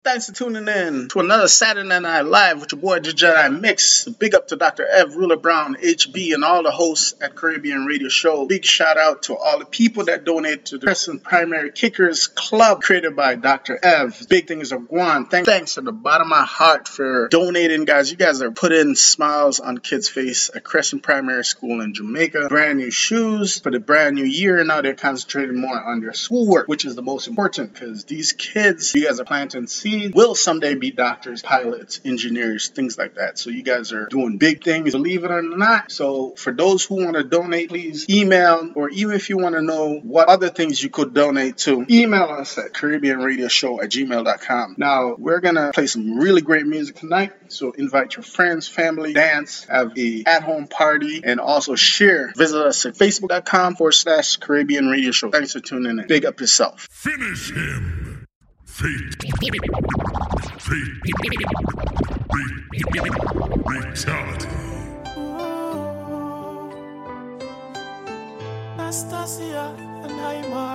Thanks for tuning in to another Saturday Night Live with your boy the Jedi Mix. Big up to Dr. Ev, Ruler Brown, HB, and all the hosts at Caribbean Radio Show. Big shout out to all the people that donate to the Crescent Primary Kickers Club created by Dr. Ev. Big things are going. Thanks to the bottom of my heart for donating, guys. You guys are putting smiles on kids' face at Crescent Primary School in Jamaica. Brand new shoes for the brand new year. Now they're concentrating more on their schoolwork, which is the most important because these kids, you guys are planting seeds, will someday be doctors, pilots, engineers, things like that. So you guys are doing big things, believe it or not. So for those who want to donate, please email, or even if you want to know what other things you could donate to, email us at caribbeanradioshow@gmail.com. Now, we're going to play some really great music tonight. So invite your friends, family, dance, have a at-home party, and also share. Visit us at facebook.com/Caribbean Radio Show. Thanks for tuning in. Big up yourself. Finish him. Fatality. Nastasia and Neymar.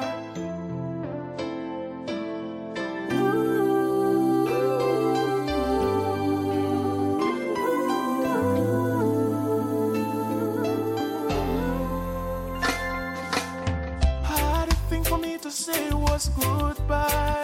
Hardest thing for me to say was goodbye.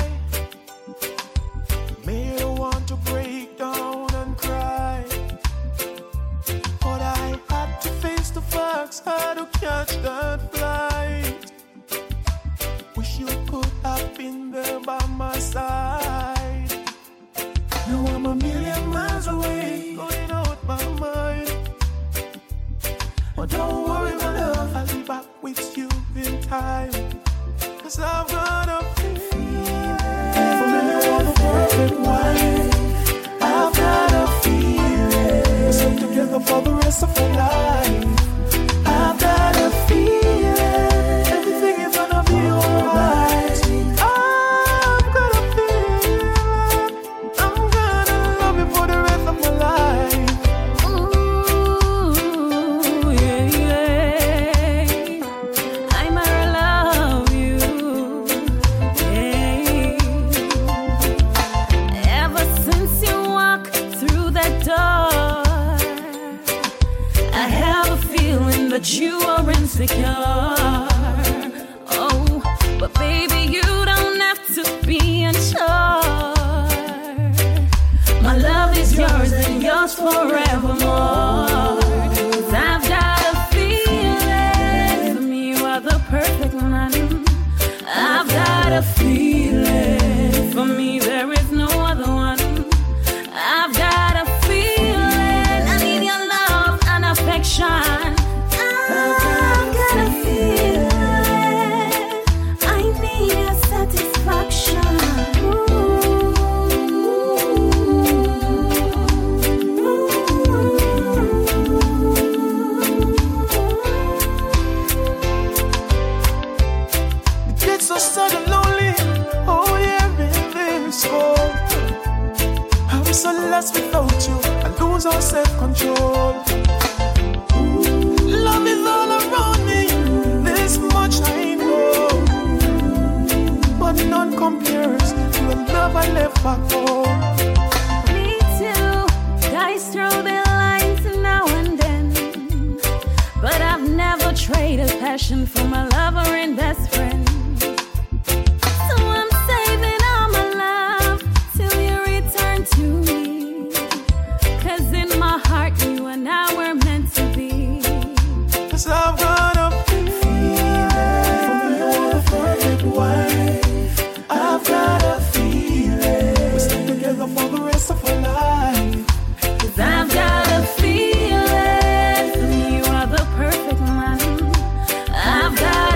Made her want to break down and cry, but I had to face the facts, had to catch that flight. Wish you could have been there by my side. Now I'm a million miles away, going out my mind. But don't worry, my love, I'll be back with you in time. 'Cause I've got a feeling for me, you're the perfect wife. I've got a feeling we'll stay together for the rest of our life. I've got a feeling everything is gonna be alright. I've got a feeling I'm gonna love you for the rest of my life. Ooh, yeah, yeah. I might love you, yeah. Ever since you walked through that door, I have a feeling that you are insecure. Oh, but baby, you don't have to be unsure. My love is yours and yours forevermore. 'Cause I've got a feeling for me you are the perfect man. I've got a feeling for me there is no other one. I've got a feeling I need your love and affection. I've got a feeling I need your satisfaction. It gets so sad and lonely, oh yeah, in this world. I'm so lost without you, I lose all self-control. Love is all around me, this much I know, but none compares to the love I left back home. Me too, guys throw their lines now and then, but I've never traded passion for my lover and best friend. So I'm saving all my love till you return to me. 'Cause in my heart you and I were meant to be. 'Cause I've got a feeling for me, you're the perfect wife. I've got a feeling we'll stay together for the rest of our life. 'Cause I've got a feeling for me you are the perfect man. I've got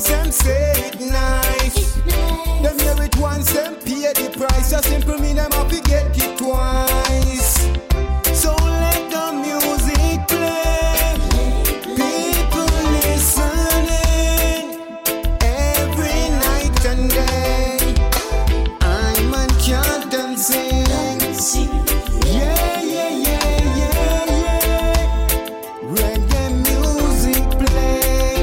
Once them say it nice, them hear it once, them pay the price. Just simple mean them have to get it twice. So let the music play, people listening every night and day. I'm a chant and sing. Yeah, yeah, yeah, yeah, yeah. Reggae music play.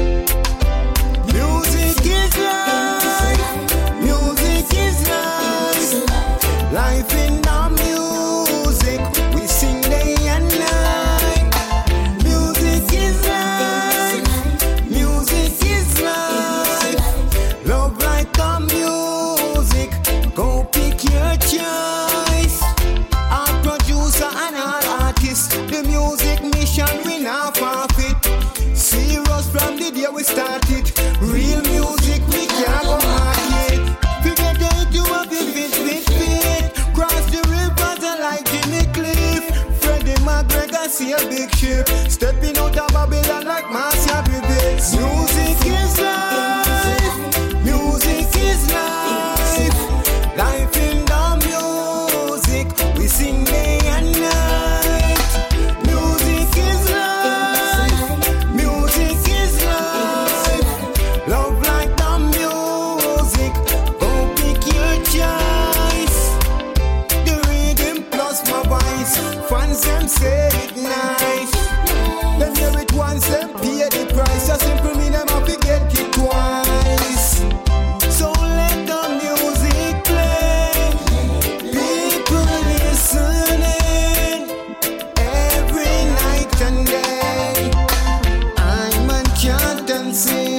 Music is life. Music is life. Life in the music. We sing day and night. Music is life. Music is life. Love like the music. Go pick your choice. Our producer and our artist. The music mission we not forfeit. Serious from the day we started. Real music we can't go market. Forget that you have been fit. Cross the rivers like Jimmy Cliff. Freddie McGregor see a big ship. Stepping out of Babylon like Marcia Bibbits. Music is life. Music is life. Life in the music. We sing day and night. Music is life. Music is life. Love like the music. Go pick your choice. The rhythm plus my voice. Fans them say it nice. Them hear it once, them pay the price. Just simple mean them have to get it twice. So let the music play. People listening every night and day. I'm a chant and sing.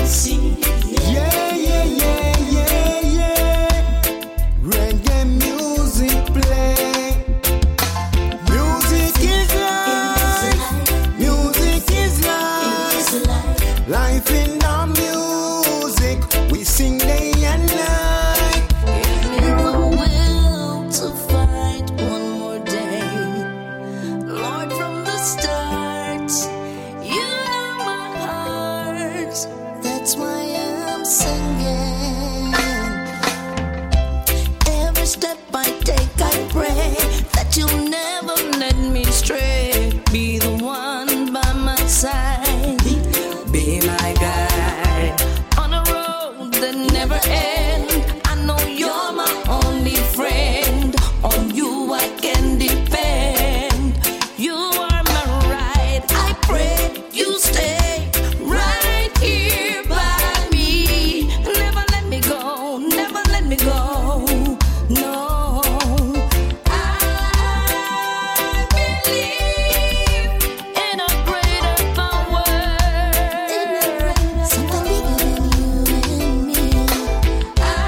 Yeah, yeah, yeah, yeah, yeah. Reggae music play. Music is life. Music is life. Life in the music. We sing day and night. Give me the will to fight one more day. Lord, from the start, you know my heart. That's why I'm singing. Every step I take, I pray that you'll never let me stray. Be the one by my side. Be my guide on a road that never ends. I know you're my only friend. On you I can depend. You are my ride. I pray you stay right here by me. Never let me go. Never let me go. No. I believe in a greater power. Something bigger than you and me. I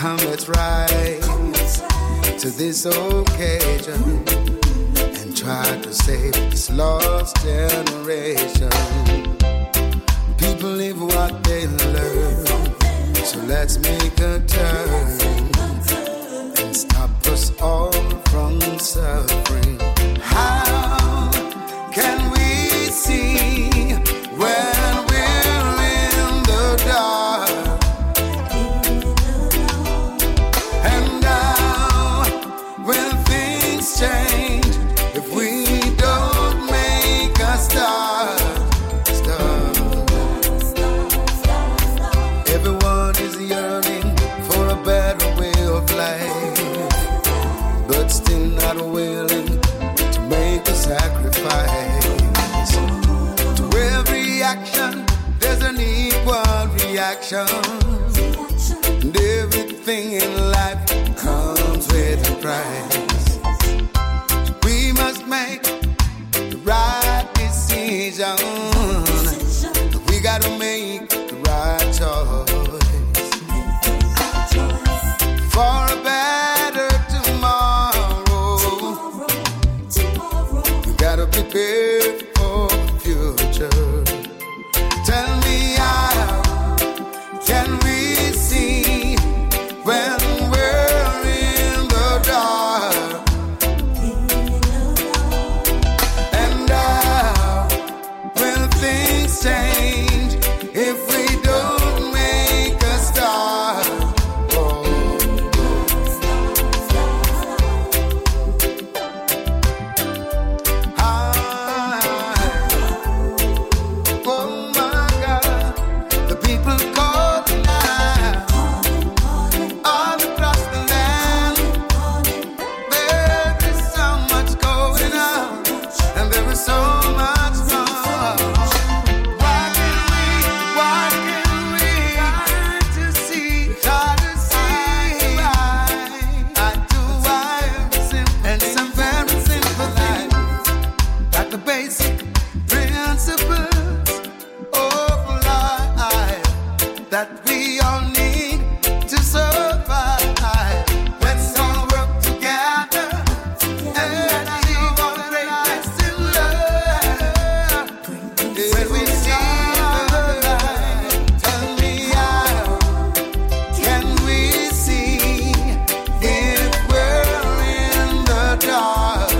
Come, let's rise to this occasion and try to save this lost generation. People live what they learn, so let's make a turn and stop us all from suffering. How can we see when we're in the dark? And now when things change, if we don't make a start, everyone is yearning for a better way of life, but still not willing to make a sacrifice. To every action, there's an equal reaction. And everything in life comes with a price. We must make the right decision. We gotta make the right choice for a better tomorrow. We gotta prepare for the future. Tell me how can we see when we're in the dark? And how will things change if we don't make a start? Oh, oh my God, the people calling out all across the land. There is so much going on, and there is so much more. Why can we try to see eye to eye, and some very simple life, like the basic principles of life that we all need to survive. Let's all work together and live on greatness in love. When we see the light, tell me how can we see if we're in the dark?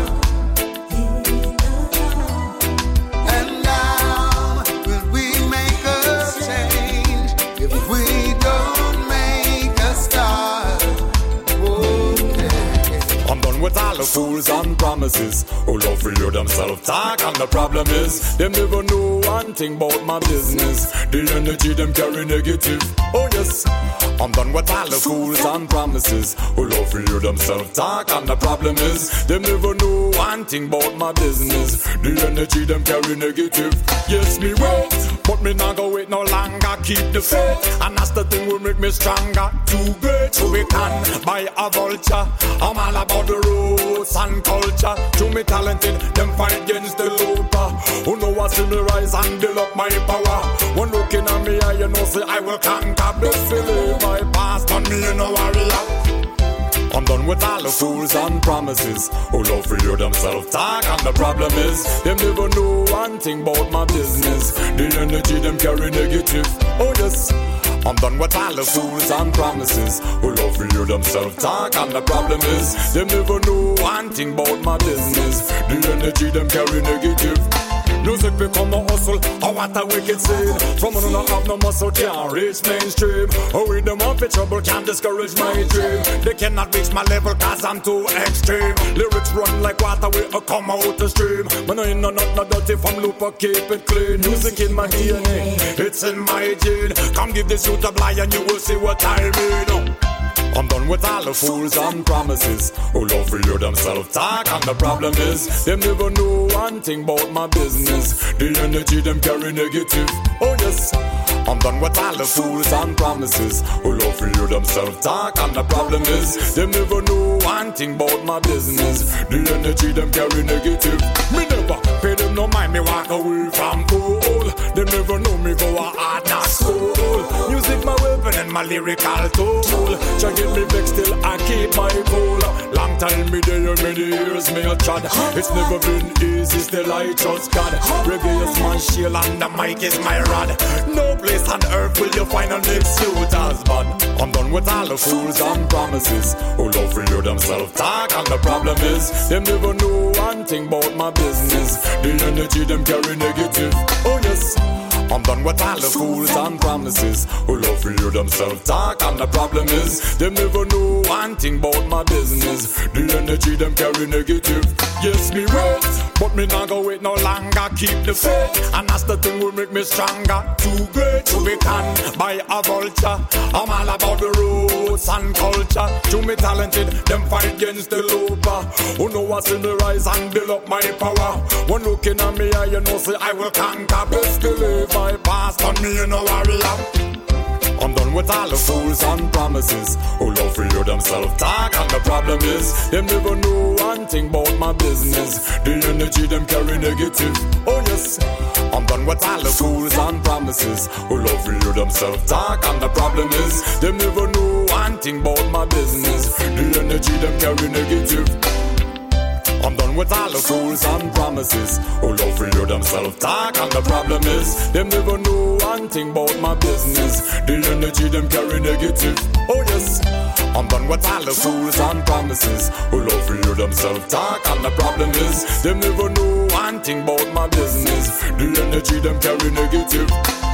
And now will we make a change if we don't make a start? Okay. I'm done with all the fools and promises who love to hear themselves talk, and the problem is them never know one thing about my business. The energy them carry negative. Oh yes, I'm done with all the fools and promises who love to hear themselves talk, and the problem is them never know one thing about my business. The energy them carry negative. Yes, me wait, but me not go wait no longer. Keep the faith, and that's the thing will make me stronger. Too great, so we can buy a vulture. I'm all about the roots and culture. To me talented, them fight against the looper. Who know I see me rise and build up my power. When looking at me, I know say I will conquer. Best believe my past on me, you know warrior. I'm done with all the fools and promises who love to hear themselves talk, and the problem is them never know one thing about my business. The energy them carry negative. Oh yes, I'm done with all the fools and promises who love to hear themselves talk, and the problem is them never know one thing about my business. The energy them carry negative. Music become a hustle, oh what a wicked sin. From one who not have no muscle can't reach mainstream. Oh with them up in trouble can't discourage my dream. They cannot reach my level cause I'm too extreme. Lyrics run like water will come out the stream. Man I ain't no dirty from loop or keep it clean. Music in my DNA, it's in my gene. Come give this youth a blind and you will see what I mean. I'm done with all the fools and promises who love to hear themselves talk, and the problem is them never know one thing about my business. The energy them carry negative. Oh yes, I'm done with all the fools and promises who love to hear themselves talk, and the problem is them never know one thing about my business. The energy them carry negative. Me never pay them no mind, me walk away from cool. They never know me go a hard knock school. Music my weapon and my lyrical tool. Check it me vex till I keep my cool. Long time me there, many years me a chad. It's never been easy, still I trust God. Reggae is my shield and the mic is my rod. No place on earth will you find a next suit as bad. I'm done with all the fools and promises who love for you themselves talk, and the problem is them never know one thing about my business. The energy them carry negative. Oh yes, I'm done with all the fools and promises who love for you themselves talk, and the problem is them never know one thing about my business. The energy them carry negative. Yes, me wait, but me not go wait no longer. Keep the faith, and that's the thing will make me stronger. Too great to be canned by a vulture. I'm all about the roots and culture. To me talented, them fight against the looper. Who know what's in the rise and build up my power. When looking at me, I you know say I will conquer. Best believe I passed on me, you know warrior. I'm done with all the fools and promises who love for you themselves talk, and the problem is them never know one thing about my business. The energy them carry negative. Oh yes, I'm done with all the fools and promises who love for you themselves talk, and the problem is them never know one thing about my business. The energy them carry negative. I'm done with all the fools and promises who love for you themselves talk, and the problem is them never know one thing about my business. The energy them carry negative. Oh yes, I'm done with all the fools and promises who love for you themselves talk, and the problem is them never know one thing about my business. The energy them carry negative.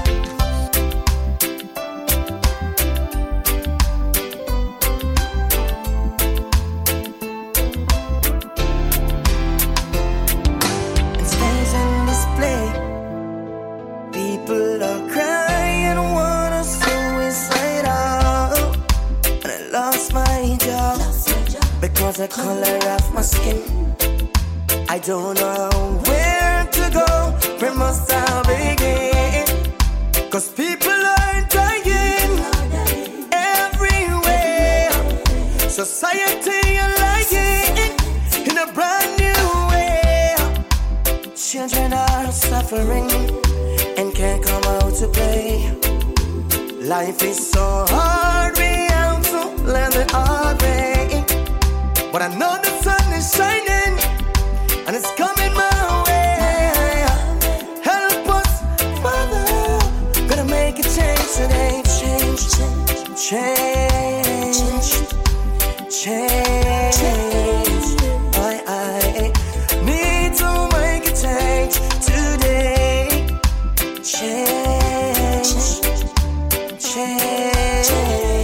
The color of my skin, I don't know where to go, where must I begin? Cause people are dying everywhere. Society lying in a brand new way. Children are suffering and can't come out to play. Life is so hard, we have to learn the hard way. But I know the sun is shining, and it's coming my way. Help us, Father. Gotta make a change today. Change, change, change. I need to make a change today. Change, change.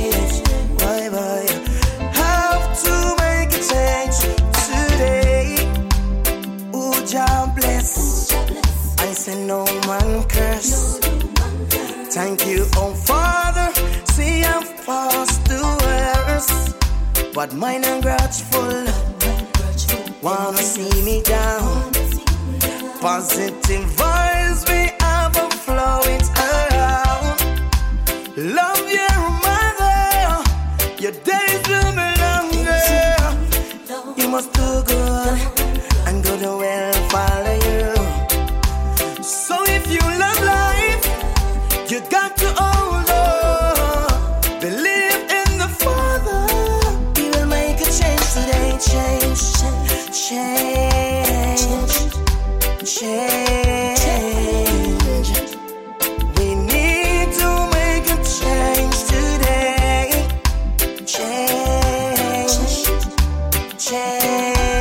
No man curse. Thank you, oh Father. See, I'm fast to worse, but mine are grudgeful. Wanna see me down. Positive vibes we have a flow it around. Love your mother. Your days will be longer. You must do good, and good will follow you. So if you love life, you got to hold on. Believe in the Father. He will make a change today. Change, change, change. We need to make a change today. Change, change.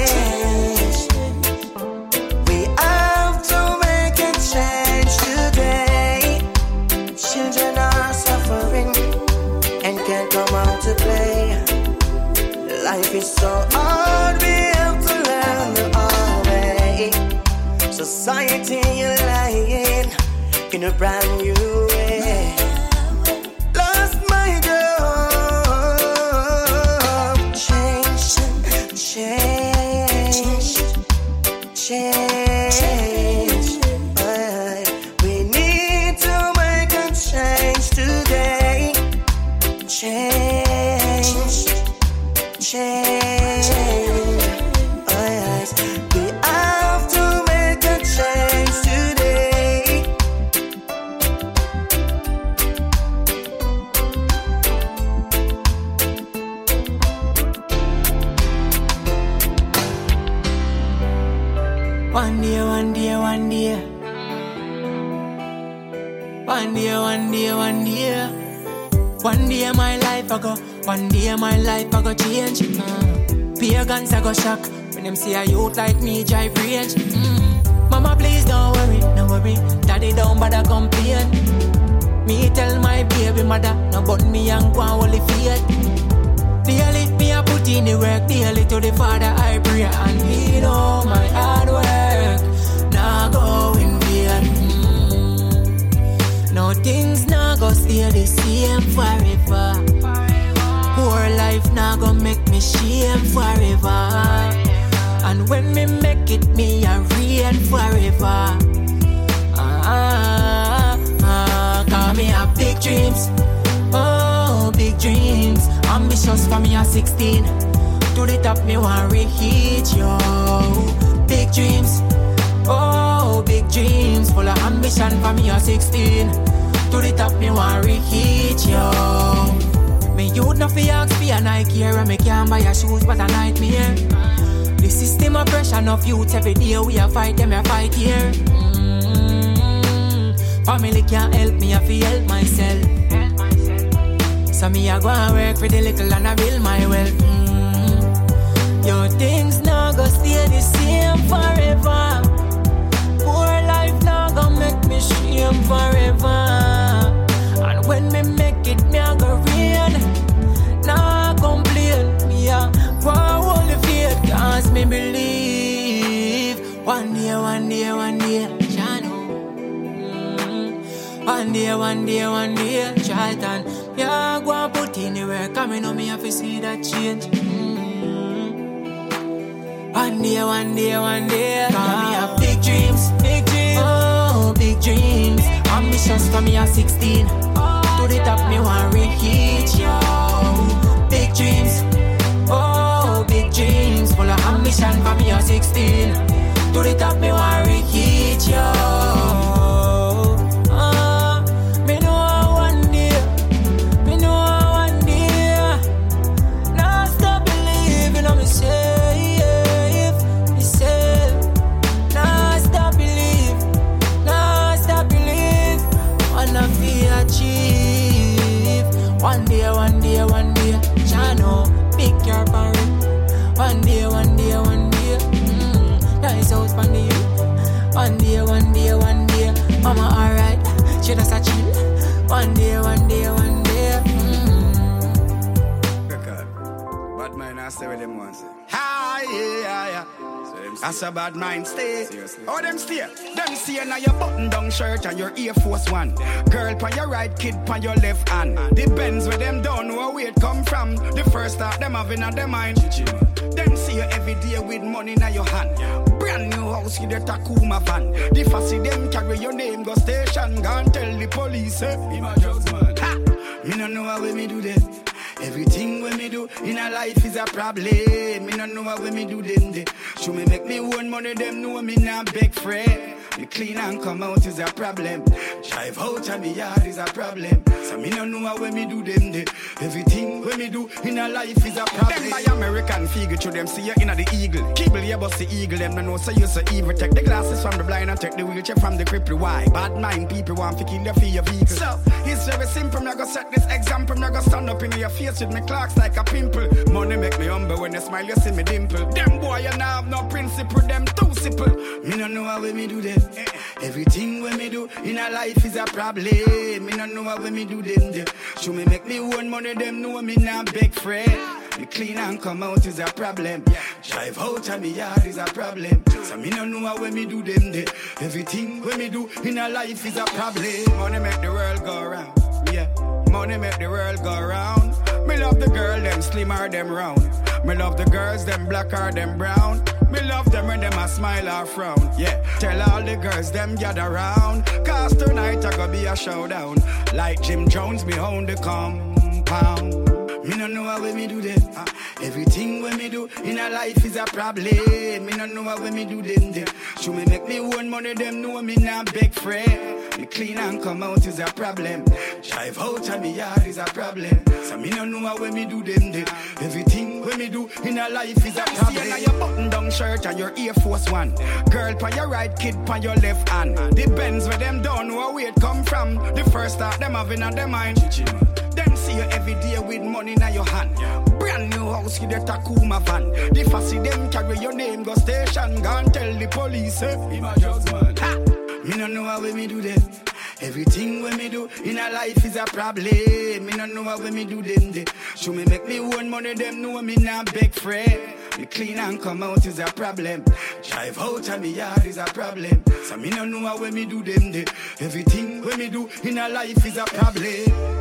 Life is so hard, we have to learn the hard way. Society is lying in a brand new way. Lost my job. Change, change, change. We need to make a change today. Change, change. We have to make a change today. One day, one day, one day. One day, one day, one day. One day my life I go. One day my life I go change. Pagans I go shock when them see a youth like me drive range. Mama please don't worry, no worry. Daddy don't bother complain. Me tell my baby mother, no but me and go and hold the faith. Daily me a put in the work, daily to the Father I pray, and he know my hard work now go in vain. No things now go stay the same forever. Poor life now go make me shame forever. And when me make it, me a reign forever. Cause me have big dreams. Oh, big dreams. Ambitious for me at 16. To the top me want reach, yo. Big dreams. Oh, big dreams. Full of ambition for me at 16. To the top me want reach, yo. Me youth no fi ask fi a Nike and me can't buy a shoes but a nightmare. The system of pressure enough youths every day we a fight them a fight here. Family can't help me, I feel help myself. So me a go and work for the little and I build my wealth. Your things now go stay the same forever. Poor life now go make me shame forever. And when me make it, me a go rain. Now complain, me a go hold the faith. Cause me believe one day, one day, one day, one day, one day, one day, Charlton. Yeah, go and put in the work, and me know me have to see that change. One day, one day, one day. Cause me have big dreams, big dreams. Oh, big dreams. Ambitious for me at 16. To the top me want reach, yo. Big dreams. Oh, big dreams. Full of ambition for me at 16. To the top me want reach, yo. One day, one day, one day, Chano, pick your parent. One day, one day, one day, nice house for the youth. One day, one day, one day, mama alright, she does a chill. One day, one day, one day. Bad mind, I say what them want to say. Hi, yeah. That's a bad mind stay. Seriously. Oh, them stay. Them see now your button down shirt and your Air Force One. Girl pan your right, kid pan your left hand. The Benz where them don't know where it come from. The first thought them having on their mind. Them see you every day with money in your hand. Brand new house with the Takuma van. The fussy them carry your name go station. Go and tell the police, be my drugs man. Ha! Me no know how me do that. Everything when me do in a life is a problem. Me no know how when me do them. Should me make me own money, them know me not beg friend. Me clean and come out is a problem. Drive out of me yard is a problem. So me no know how when me do them. Everything when me do in a life is a problem. Them buy American figure to them see you in a the eagle. Kibble you bust the eagle, them no know so you so evil. Take the glasses from the blind and take the wheelchair from the cripple. Why? Bad mind people want to kill you for your vehicle. So it's very simple, me go set this example. Me go stand up in your face with me clocks like a pimple. Money make me humble when you smile you see me dimple. Them boy you now have no principle, them too simple. Me no know how when me do them. Everything when me do in a life is a problem. Me no know how when me do them. Should me make me own money, them know me not beg friend. Me clean and come out is a problem. Drive out of me yard is a problem. So me no know how when me do them. Everything when me do in a life is a problem. Money make the world go round. Yeah, money make the world go round. Me love the girl, them slim or them round. Me love the girls, them black or them brown. Me love them when them a smile or frown. Yeah, tell all the girls, them gather round. Cause tonight I go be a showdown. Like Jim Jones, me own the compound. Me no know how when me do that. Everything when me do in a life is a problem. Me no know how when me do them. Should me make me own money, them know me not beg friend. Me clean and come out is a problem. Drive out of me yard is a problem. So Me no know how when me do them day. Everything when me do in a life is a problem. See your button down shirt and your Air Force One. Girl pa your right, kid pa your left hand. The Benz where them don't know where it come from. The first thought them having on their mind. Them see you every day with money in your hand. Brand new house with a Takuma van. The fussy them carry your name go station. Go and tell the police in my judgment. Ha! Me no know how when me do that. Everything when me do in a life is a problem. Me no know how when me do them day. Show me make me own money, them know me not beg friend. Me clean and come out is a problem. Drive out of me yard is a problem. So me no know how when me do them day. Everything when me do in a life is a problem.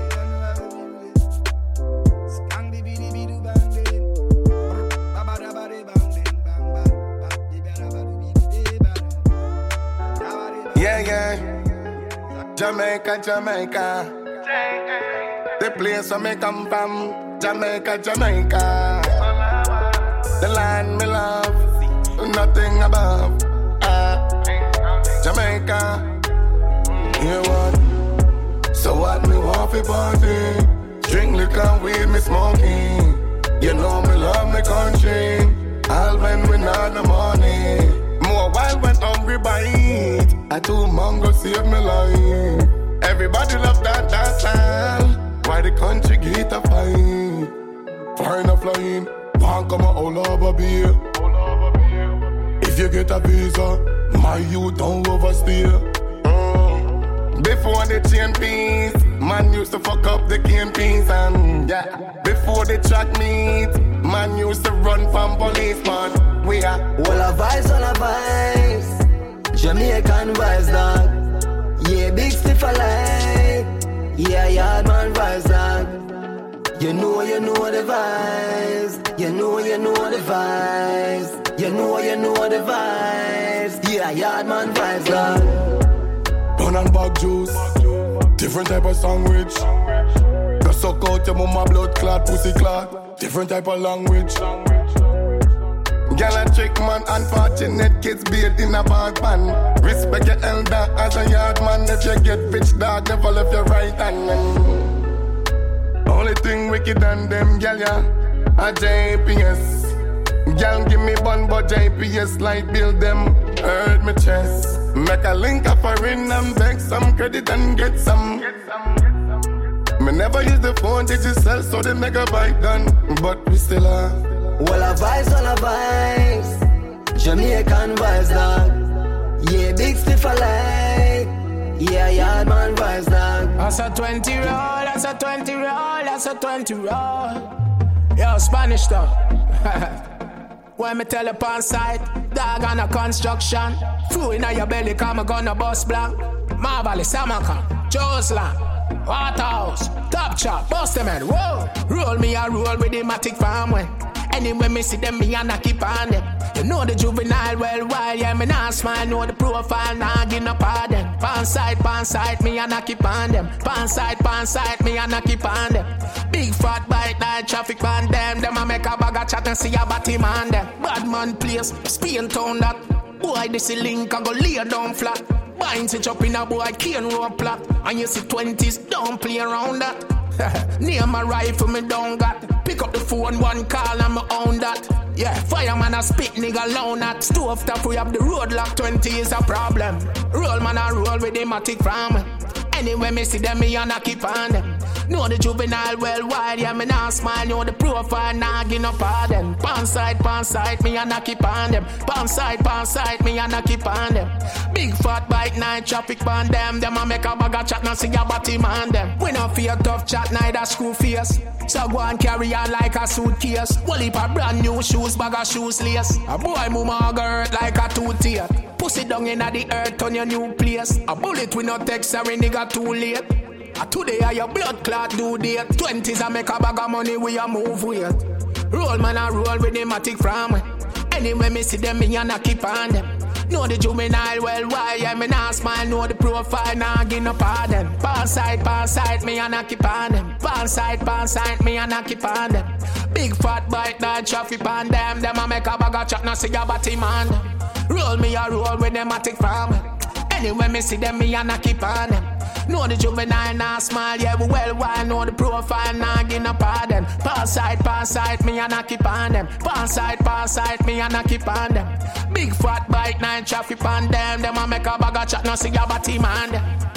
Yeah, yeah. Jamaica, Jamaica. The place where me come from. Jamaica, Jamaica. The land me love. Nothing above. Jamaica. You what? So what me want for party? Drink liquor, weed, me smoking. You know me love my country. All when we not the money. More wild when hungry bite. I too mongo save me life. Everybody love that style. Why the country get a fight? Foreigner flying, one come all over beer. If you get a visa, my youth don't overstay. Before the chain piece, man used to fuck up the cane piece. And yeah, before the track meet, man used to run from policeman. We are all a vibes, Jamaican vibes, dog. Yeah, big stiff alike. Yeah, yard man vibes, dog. You know the vibes. You know the vibes. You know the vibes. Yeah, yard man vibes, dog. Bun and bag juice, different type of sandwich. Go suck out your mama blood clot, pussy clot. Different type of language. Girl a trick man, unfortunate kids bathed in a bad pan. Respect your elder as a yard man. If you get rich dog, never left your right hand. Only thing wicked than them, girl, yeah, a JPS. Girl give me bun, but JPS like build them. Hurt my chest. Make a link up for in and beg some credit and get some. Me never use the phone digital, so the megabyte done. But we still are. All a vibes. Jamaican vibes, dog. Yeah, big stiff alike. Yeah, yard man vibes, dog. That's a 20 roll. Yo, Spanish stuff. When me tell up on site, dog on a construction. Food in your belly, come a gun a bus blank. Marvally, Samaka, Joseland, Waterhouse, Top Chop, Busterman, whoa. Roll me a roll with the matic farmway. Anyway, me see them, me and I keep on them. You know the juvenile well wild, yeah, me nah smile, know the profile, nah give no pardon. Pan side, me and I keep on them. Pan side, me and I keep on them. Big fat bite, night traffic on them. Them a make a bag of chat and see a batty man them. Bad man place, Spain town that. Boy, this a link, I go lay down flat. Binds it up in a boy, cane rope plot. And you see 20s, don't play around that. Near my rifle, me don't got. Pick up the phone, one call and me own that. Yeah, fireman a spit, nigga loan at. Stove top, we have the road lock, 20 is a problem. Roll man a roll with the matic from me. Anyway, me see them, me and I keep on them. Know the juvenile well wide, yeah, me nah smile. Know the profile, nah give no pardon. Pan side, me and I keep on them. Pan side, me and I keep on them. Big fat bite, night traffic on them. Them a make a bag of chat, now see a batty man them. We no fear tough chat, neither screw face. So go and carry on like a suitcase. Well, if a brand new shoes, bag of shoes lace. A boy mama go hurt like a tooth. Pussy down in the earth on your new place. A bullet we no take, sorry nigga too late. Today are your blood clot do date. 20s a make a bag of money we a move with. Roll man a roll with the matic from me. Anyway me see them me and I keep on them. Know the juvenile well why yeah me nah smile. Know the profile nah give no pardon. Pan side me and I keep on them. Pan side me and I keep on them. Big fat bite night traffic on them. Them a make a bag of chat now see a batty man. Roll me a roll with the matic from me. Anyway me see them me and I keep on them. Know the juvenile now smile, yeah, we well why know the profile now give no pardon. Pass side, me and I keep on them. Pass side, me and I keep on them. Big fat bike, 9 traffic on them. Them a make a bag of chat, no see your body man them.